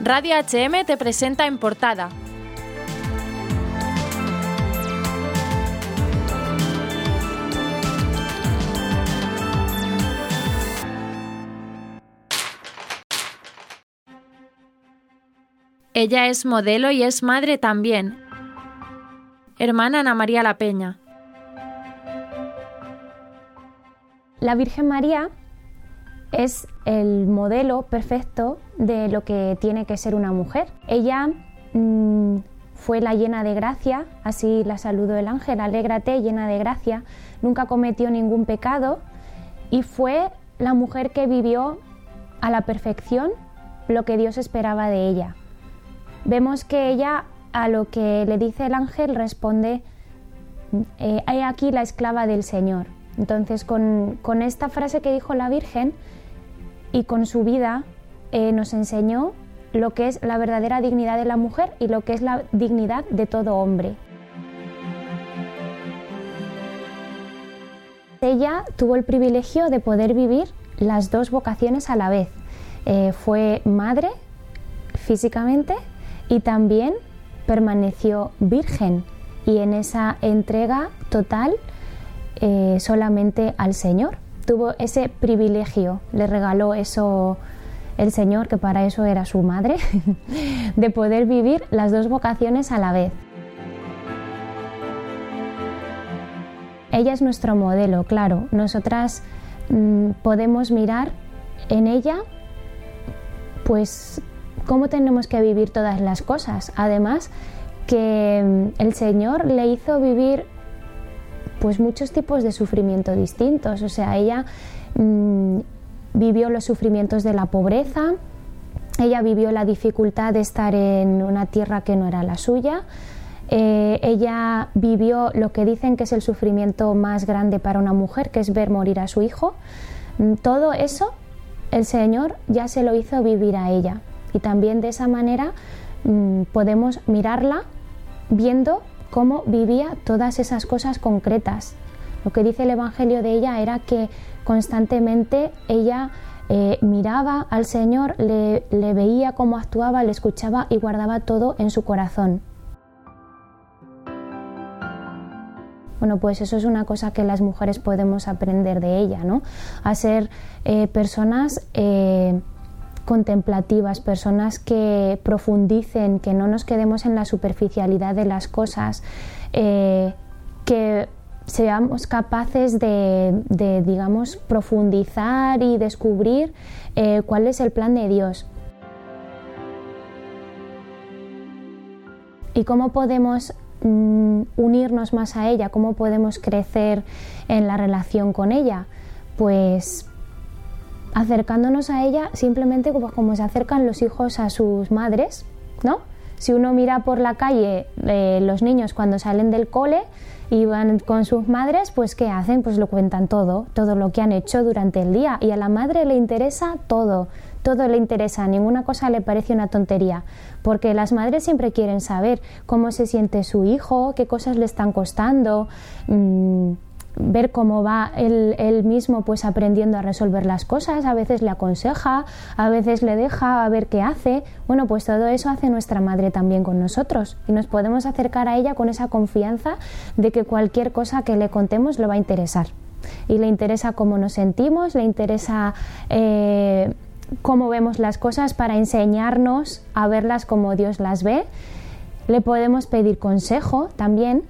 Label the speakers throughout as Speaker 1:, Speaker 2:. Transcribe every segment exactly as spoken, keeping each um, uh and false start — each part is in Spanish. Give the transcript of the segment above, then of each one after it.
Speaker 1: Radio H M te presenta En Portada. Ella es modelo y es madre también. Hermana Ana María La Peña.
Speaker 2: La Virgen María es el modelo perfecto de lo que tiene que ser una mujer. Ella mmm, fue la llena de gracia, así la saludó el ángel: alégrate, llena de gracia. Nunca cometió ningún pecado y fue la mujer que vivió a la perfección lo que Dios esperaba de ella. Vemos que ella, a lo que le dice el ángel, responde: eh, he aquí la esclava del Señor. Entonces, con, con esta frase que dijo la Virgen y con su vida, eh, nos enseñó lo que es la verdadera dignidad de la mujer y lo que es la dignidad de todo hombre. Ella tuvo el privilegio de poder vivir las dos vocaciones a la vez. Eh, fue madre físicamente y también permaneció virgen, y en esa entrega total eh, solamente al Señor. Tuvo ese privilegio, le regaló eso el Señor, que para eso era su madre, de poder vivir las dos vocaciones a la vez. Ella es nuestro modelo, claro. Nosotras mmm, podemos mirar en ella, pues, cómo tenemos que vivir todas las cosas. Además, que el Señor le hizo vivir pues muchos tipos de sufrimiento distintos. O sea, ella mmm, vivió los sufrimientos de la pobreza, ella vivió la dificultad de estar en una tierra que no era la suya, eh, ella vivió lo que dicen que es el sufrimiento más grande para una mujer, que es ver morir a su hijo. Todo eso el Señor ya se lo hizo vivir a ella. Y también de esa manera mmm, podemos mirarla viendo cómo vivía todas esas cosas concretas. Lo que dice el Evangelio de ella era que constantemente ella eh, miraba al Señor, le, le veía cómo actuaba, le escuchaba y guardaba todo en su corazón. Bueno, pues eso es una cosa que las mujeres podemos aprender de ella, ¿no? A ser eh, personas eh, contemplativas, personas que profundicen, que no nos quedemos en la superficialidad de las cosas, eh, que seamos capaces de, de, digamos, profundizar y descubrir eh, cuál es el plan de Dios. ¿Y cómo podemos mm, unirnos más a ella? ¿Cómo podemos crecer en la relación con ella? Pues acercándonos a ella simplemente como, como se acercan los hijos a sus madres, ¿no? Si uno mira por la calle eh, los niños cuando salen del cole y van con sus madres, pues ¿qué hacen? Pues lo cuentan todo, todo lo que han hecho durante el día, y a la madre le interesa todo, todo le interesa, ninguna cosa le parece una tontería, porque las madres siempre quieren saber cómo se siente su hijo, qué cosas le están costando, mmm, ver cómo va él, él mismo pues aprendiendo a resolver las cosas. A veces le aconseja, a veces le deja a ver qué hace. Bueno, pues todo eso hace nuestra madre también con nosotros, y nos podemos acercar a ella con esa confianza de que cualquier cosa que le contemos le va a interesar, y le interesa cómo nos sentimos, le interesa eh, cómo vemos las cosas, para enseñarnos a verlas como Dios las ve. Le podemos pedir consejo también.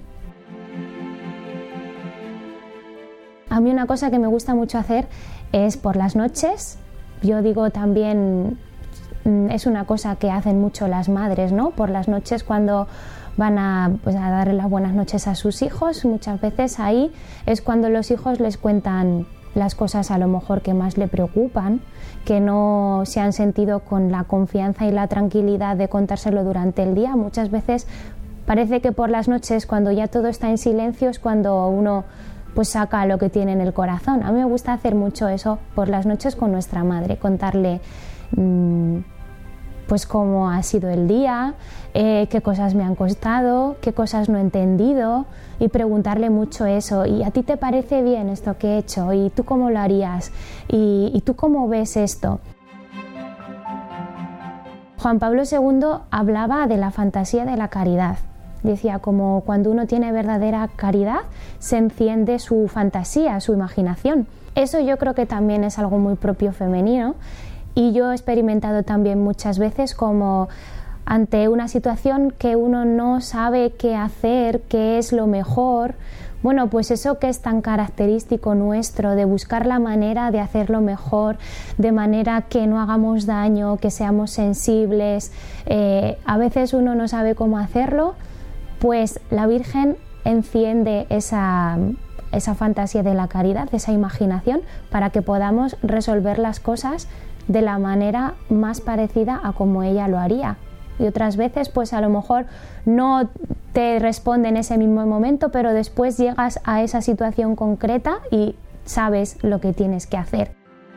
Speaker 2: A mí una cosa que me gusta mucho hacer es por las noches, yo digo también, es una cosa que hacen mucho las madres, ¿no? Por las noches, cuando van a, pues, a darle las buenas noches a sus hijos, muchas veces ahí es cuando los hijos les cuentan las cosas a lo mejor que más le preocupan, que no se han sentido con la confianza y la tranquilidad de contárselo durante el día. Muchas veces parece que por las noches, cuando ya todo está en silencio, es cuando uno pues saca lo que tiene en el corazón. A mí me gusta hacer mucho eso por las noches con nuestra madre, contarle mmm, pues cómo ha sido el día, eh, qué cosas me han costado, qué cosas no he entendido, y preguntarle mucho eso. ¿Y a ti te parece bien esto que he hecho? ¿Y tú cómo lo harías? ¿Y, y tú cómo ves esto? Juan Pablo segundo hablaba de la fantasía de la caridad. Decía, como cuando uno tiene verdadera caridad, se enciende su fantasía, su imaginación. Eso yo creo que también es algo muy propio femenino, y yo he experimentado también muchas veces como ante una situación que uno no sabe qué hacer, qué es lo mejor. Bueno, pues eso que es tan característico nuestro, de buscar la manera de hacerlo mejor, de manera que no hagamos daño, que seamos sensibles. Eh, a veces uno no sabe cómo hacerlo, pues la Virgen enciende esa, esa fantasía de la caridad, esa imaginación, para que podamos resolver las cosas de la manera más parecida a como ella lo haría. Y otras veces, pues a lo mejor no te responde en ese mismo momento, pero después llegas a esa situación concreta y sabes lo que tienes que hacer.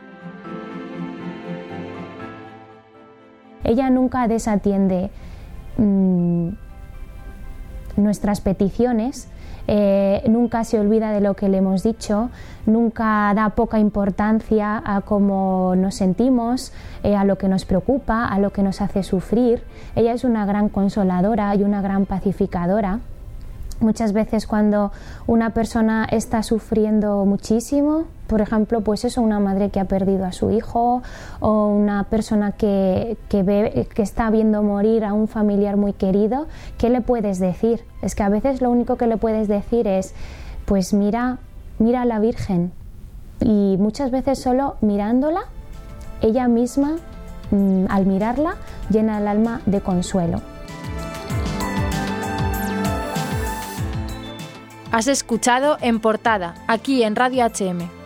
Speaker 2: Ella nunca desatiende mmm, nuestras peticiones, eh, nunca se olvida de lo que le hemos dicho, nunca da poca importancia a cómo nos sentimos, eh, a lo que nos preocupa, a lo que nos hace sufrir. Ella es una gran consoladora y una gran pacificadora. Muchas veces cuando una persona está sufriendo muchísimo, por ejemplo, pues eso, una madre que ha perdido a su hijo, o una persona que, que, ve, que está viendo morir a un familiar muy querido, ¿qué le puedes decir? Es que a veces lo único que le puedes decir es, pues mira, mira a la Virgen. Y muchas veces solo mirándola, ella misma, mmm, al mirarla, llena el alma de consuelo.
Speaker 1: Has escuchado En Portada, aquí en Radio H M.